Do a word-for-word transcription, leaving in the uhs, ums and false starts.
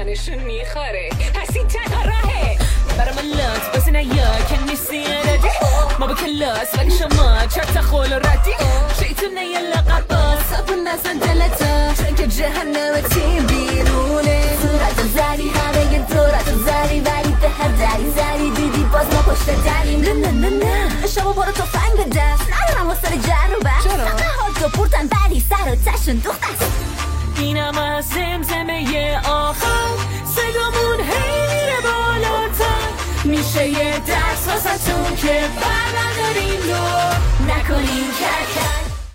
دهنشون میخوره، پس این تنها راهه. برا من لات بازی نیا که نیستی ردی، ما با کلاس ولی شما چهار تا خول و ردی. شیطونه یه لقب باز سابون نزن دلتا، چون که جهنم تیم بیرونه. صورت زری همه یه دورت زری، ولی به هر دری زری دیدی باز ما پشت دریم. نه نه نه نه شما برو تو فنگ به دست، ندارم حوصله جر و بحث. چرا؟ ها تو پورتن ولی سر و تشون دوخت است. اینم از زمزمه آخر، صدامون هی میره بالاتر. میشه یه درس واسه تون که بر نداریم رو نکنیم کرکر.